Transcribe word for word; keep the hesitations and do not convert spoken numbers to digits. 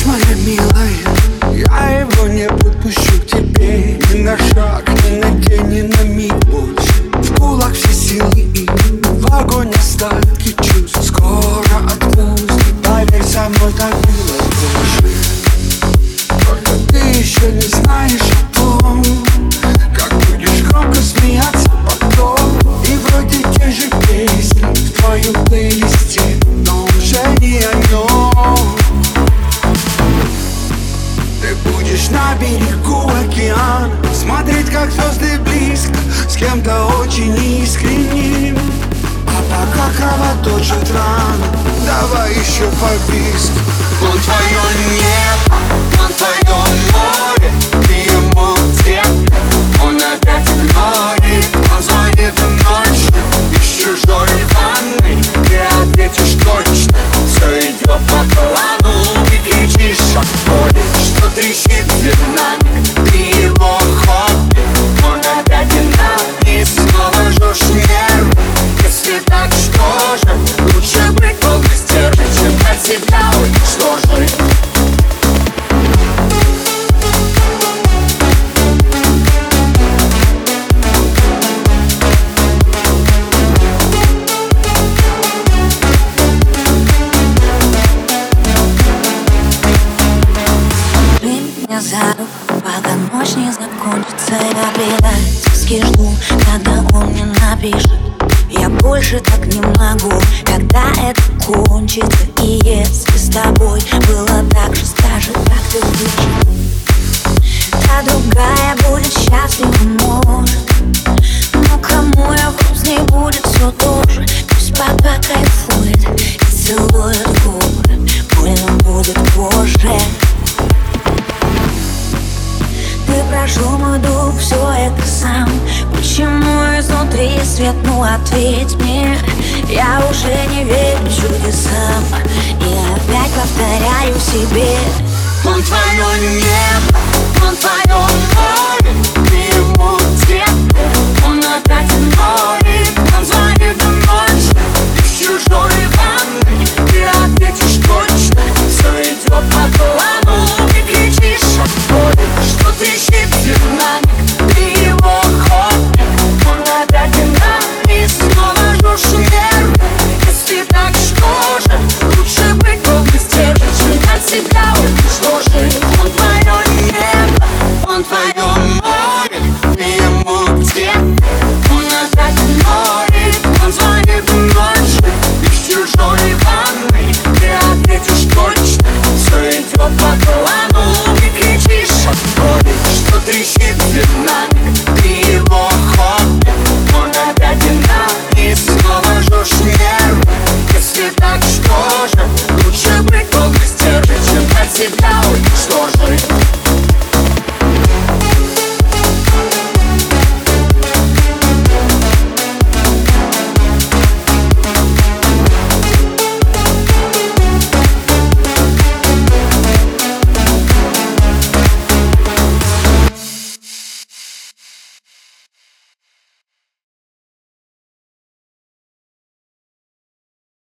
моя милая, я его не подпущу к тебе ни на шаг, ни на день, ни на миг больше. В кулак все силы и в огонь остатки чувств. Скоро отпустит, поверь, со мной так было больше. Только ты еще не знаешь о том, как будешь громко смеяться потом. И вроде те же песни в твоем плейлисте, но уже не о нем. Ты будешь на берегу океана, смотреть, как звезды близко, с кем-то очень искренним. А пока кровоточит рана, давай еще побиск. Он твое небо, он твое море, ты ему где? Он опять игнорит, он звонит ночью из чужой ванны. Ты ответишь точно, все идет по плану. Ты кричишь от боли, что трещит перед нами. Ты его хобби, он опять динамит. Снова жжешь нервы, если так, что же? Лучше быть полной стервой, чем дать себя уничтожить. За руку, пока ночь не закончится. Я предательски жду, когда он мне напишет. Я больше так не могу, когда это кончится. И если с тобой было так же, скажи, как ты выжил. Та другая будет счастлива, может. Но кому я вру, с ней будет все тоже. Пусть пока кайфует и целует губы, больно будет позже. Ты прошел мой дух, все это сам. Почему изнутри свет, ну ответь мне. Я уже не верю чудесам и опять повторяю себе. Он твое небо, он твое море, ты ему где? Он